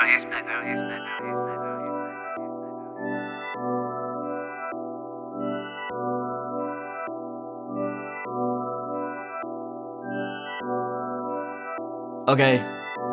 Okay,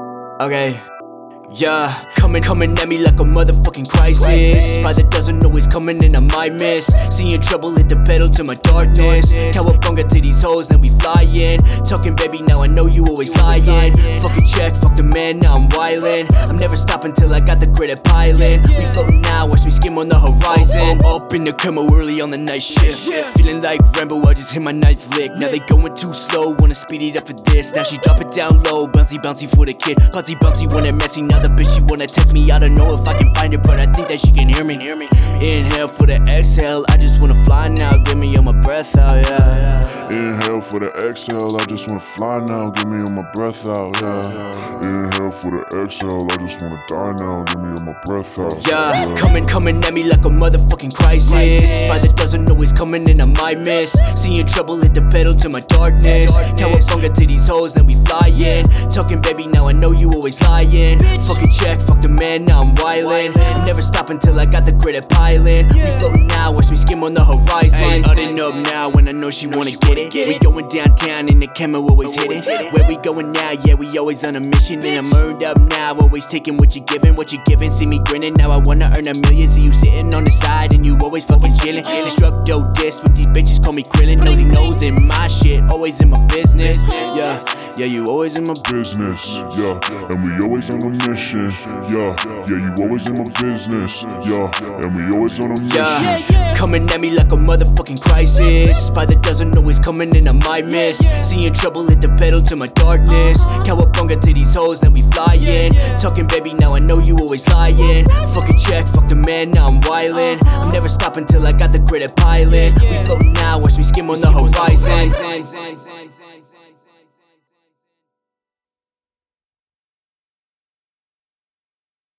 okay. Yeah, coming at me like a motherfucking crisis. By the dozen, always coming in, I might miss. Seeing trouble, hit the pedal to my darkness. Cowabunga to these hoes, then we flying. Talking baby, now I know you always lying. Fuck a check, fuck the man, now I'm wildin'. I'm never stopping till I got the grit at piling. We floating now, watch me skim on the horizon. Up in the camo early on the night shift. Feeling like Rambo, I just hit my ninth lick. Now they going too slow, wanna speed it up for this. Now she drop it down low, bouncy bouncy for the kid. Bouncy bouncy when it messy, now the bitch she wanna test me. I don't know if I can find it, but I think that she can hear me. Inhale for the exhale, I just wanna fly now. Give me all my breath out, yeah. Inhale for the exhale, I just wanna fly now. Give me all my breath out, yeah. Inhale for the exhale, I just wanna die now. Give me all my breath out. Yeah, coming at me like a motherfucking crisis. By the dozen, always coming in, I might miss. Seeing trouble, hit the pedal to my darkness. Cowabunga to these hoes, then we flying. Talking baby, now I know you always lying. Fuck a check, fuck the man, now I'm wildin'. I'm never stopping till I got the grit at piling. We floating now, watch me skim on the horizon. Utting up now when I know she wanna get it. We going downtown in the camo, always hit it. Where we going now, yeah, we always on a mission. And I'm earned up now, always taking what you giving. See me grinning, now I wanna earn a million. See you sitting on the side and you always fucking chillin'. Destructo diss with these bitches, call me Krillin. Nosy nose in my shit, always in my business. Yeah, you always in my business, yeah, and we always on a mission, yeah, you always in my business, yeah, and we always on a mission. Yeah, coming at me like a motherfucking crisis. By the dozen, always coming in, I might miss. Seeing trouble, hit the pedal to my darkness. Cowabunga to these hoes, then we flying. Talking baby, now I know you always lying. Fuck a check, fuck the man, now I'm wildin'. I'm never stopping till I got the grit at piling. We floating now, watch me skim on the horizon.